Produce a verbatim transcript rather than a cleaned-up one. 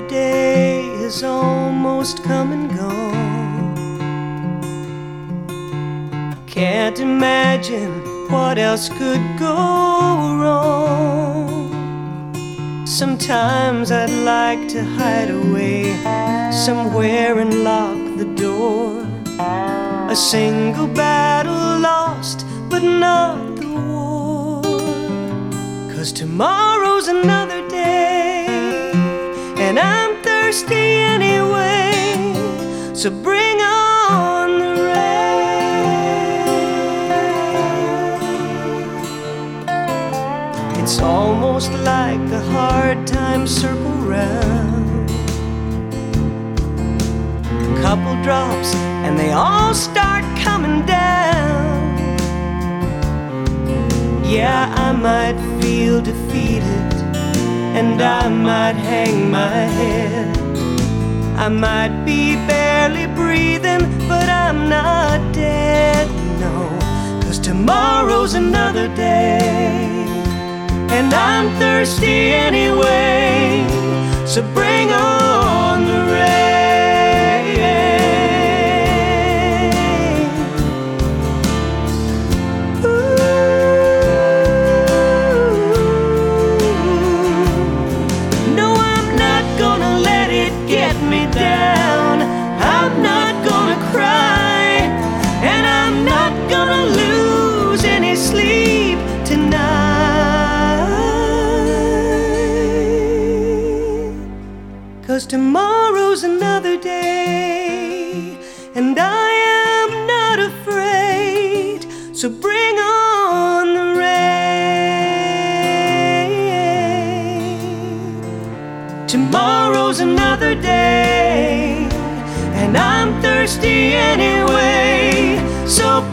day has almost come and gone. Can't imagine what else could go wrong. Sometimes I'd like to hide away somewhere and lock the door. A single battle lost, but not the war. 'Cause tomorrow's another day, and I'm thirsty anyway. So bring on the rain. It's almost like the hard times circle round. Couple drops and they all start coming down. Yeah, I might feel defeated, and I might hang my head. I might be barely breathing, but I'm not dead, no. 'Cause tomorrow's another day, and I'm thirsty anyway. So bring on the rain. Down. I'm not gonna cry, and I'm not gonna lose any sleep tonight. 'Cause tomorrow's another day, and I am not afraid. So bring on the rain. Tomorrow's another day, and I'm thirsty anyway. So